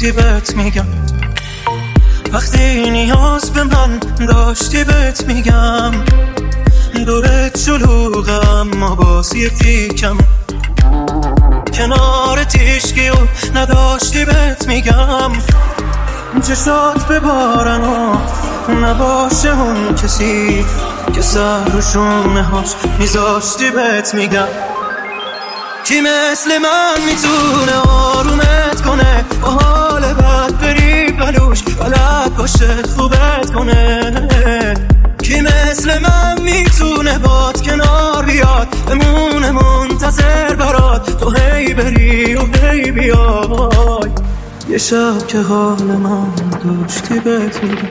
داشتی بهت میگم، وقتی نیاز به من داشتی بهت میگم. دورت شلوغه اما باز یکیکم، کنار تیشگی و نداشتی بهت میگم. چشات ببارن و نباشه اون کسی که سر رو شونه هاش میذاشتی بهت میگم. کی مثل من میتونه آرومت کنه، با حال بد بری بلوش بلد باشه خوبت کنه. کی مثل من میتونه باد کنار بیاد، بمونه منتظر برات تو هی بری و هی بیای. یه شب که حال من داشتی بهت میگم.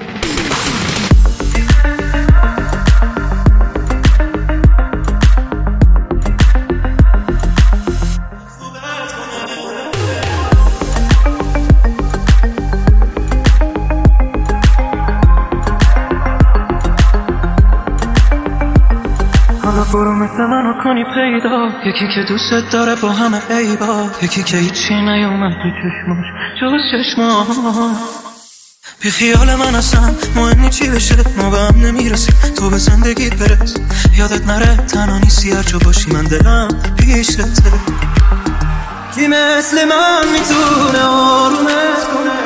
حالا برو مثل منو کنی پیدا، یکی که دوست داره با همه عیبا، یکی که هیچی نیومد تو چشماش جز چشما. بی خیال من اصلا مهمی چی بشه، ما به هم نمیرسیم تو به زندگیت برس. یادت نره تنها نیستی هر جا باشی من دلم پیشته. کی مثل من میتونه آرومت کنه،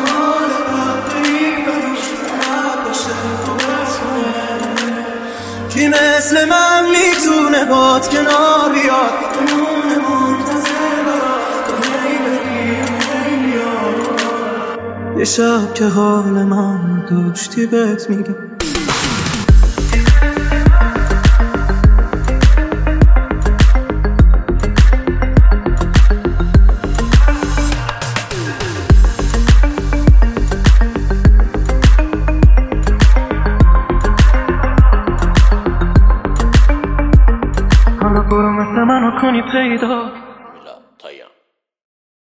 کی مثل من میتونه باد کنار بیاد، بمونه منتظر برات تو هی بری هی بیاد. یه شب که حال من داشتی بهت میگم. حالا برو مثل منو کنی پیدا.